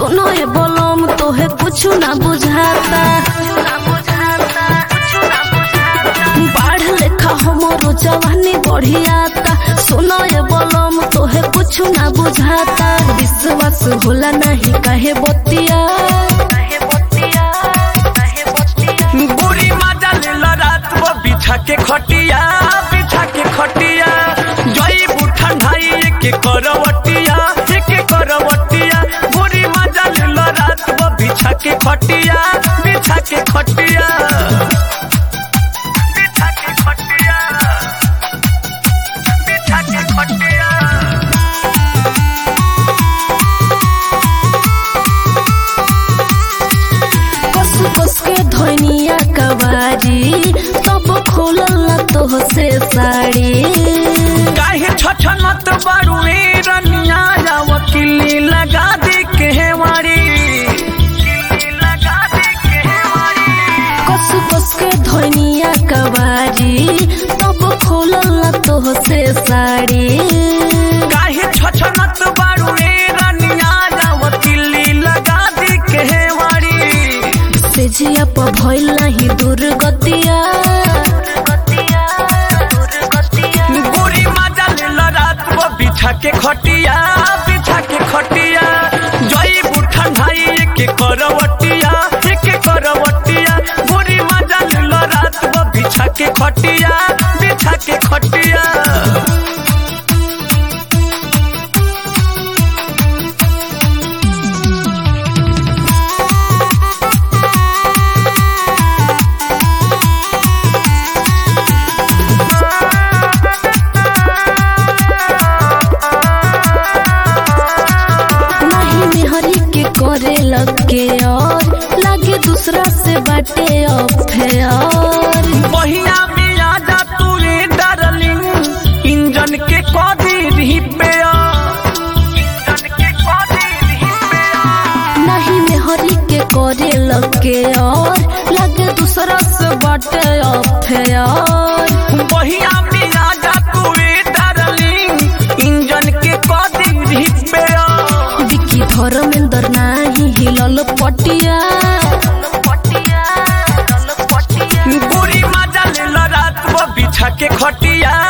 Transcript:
सुनो ये बोलम तोहे कुछ ना बुझाता, बाढ़ लेखा हमरो जवानी बढ़ियाता। सुनो ये बोलम तोहे कुछ ना बुझाता, विश्वास होला नहीं काहे बतिया। बुरी मजा लेला रात वो बिछा के खटिया, बिछा के खटिया जई बुठन भाई एक करवटिया, एक करवटिया। बुरी मजा लेला रात वो बिछा के खटिया, बिछा के खटिया, बिछा के खटिया, बिछा के खटिया। कस के धनिया कवारी तब खोलल तो से साड़ी। काहे छछनत बारुए रनिया या वकीली लगा दे के वारी, लगा दे के वारी। कस के धनिया कवारी तब खोलल तो से साड़ी। काहे छछनत बारुए रनिया या वकीली लगा दे के वारी। से जिया प भइल नहीं दुर्गतिया, बुरी मजा लेला रात वो बिछा के खटिया, बिछा के खटिया जई बुठन भाई एक करवटिया, एक करवटिया। बुरी मजा लेला रात वो बिछा के खटिया, बिछा के खटिया। करे लगे और लगे दूसरा से बाटे अफेयर। बहिया में आजा तू रे डार्लिंग, इंजन के कदी रही पे, इंजन के कदी रही पे। नहीं में हरी के करे लगे और लगे दूसरा से बाटे अफेयर। बहिया में आजा तू रे डार्लिंग, इंजन के कदी रही पे। विकी धर्मेंद्र नाही हिलल पटिया, बुरी मजा लेला रात वो बिछा के खटिया,